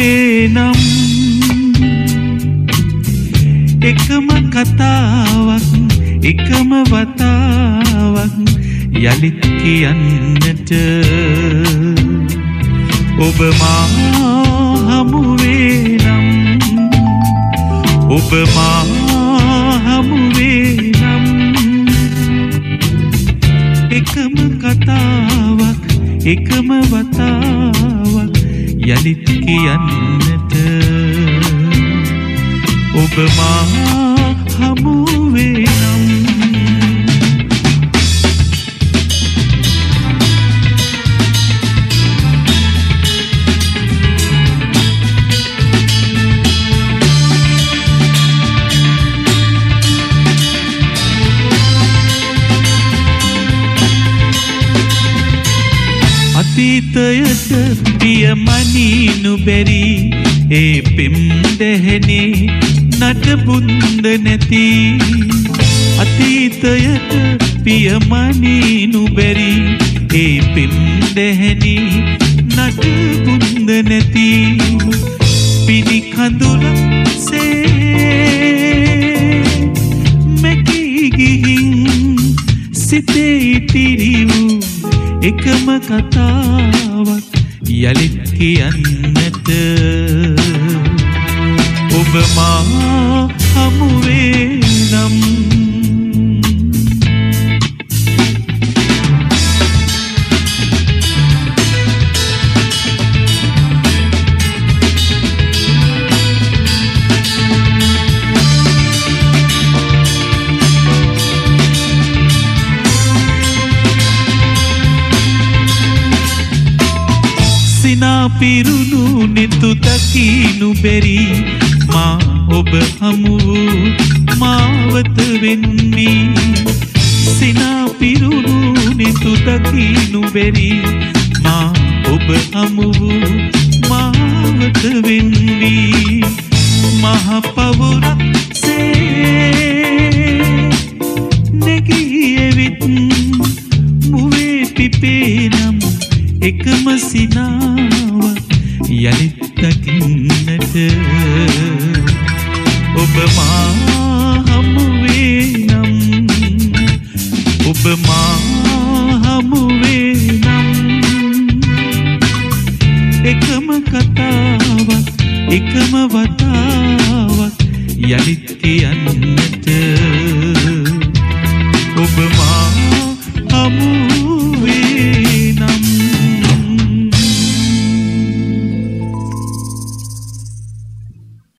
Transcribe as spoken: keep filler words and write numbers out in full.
වේ නම් එකම කතාවක් එකම වතාවක් යලිත් කියන්නට ඔබ මා හමු වේ නම් ඔබ මා හමු වේ නම් එකම කතාවක් එකම වතාවක් යලිත් කියන්නට ඔබ මා හමු වේ නම් අතීතයට පියමනිනු බැරි ඒ පෙම් දෙහෙනේ නටබුන්ද නැති අතීතයට පියමනිනු බැරි ඒ පෙම් දෙහෙනේ නටබුන්ද නැති පිනි කඳුලසේ මැකී ගිහින් සිතේ ඉතිරි වූ එකම කතාවක් යලිත් කියන්නට ඔබ මා හමු වේ නම් පිරුණු නෙතු දකිනු බැරි මා ඔබ හමු මාවත වෙන්නී සිනා පිරුණු නෙතු දකිනු බැරි මා ඔබ හමු මාවත වෙන්නී මහ පවුරක් සේ නැගියෙවිත් මුවේ පිපේ නම් එකම සිනාවක් යලිත් දකින්නට ඔබ මා හමු වේ නම් ඔබ මා හමු වේ නම් එකම කතාවක් එකම වතාවක් යලිත් කියන්නට ඔබ මා හමු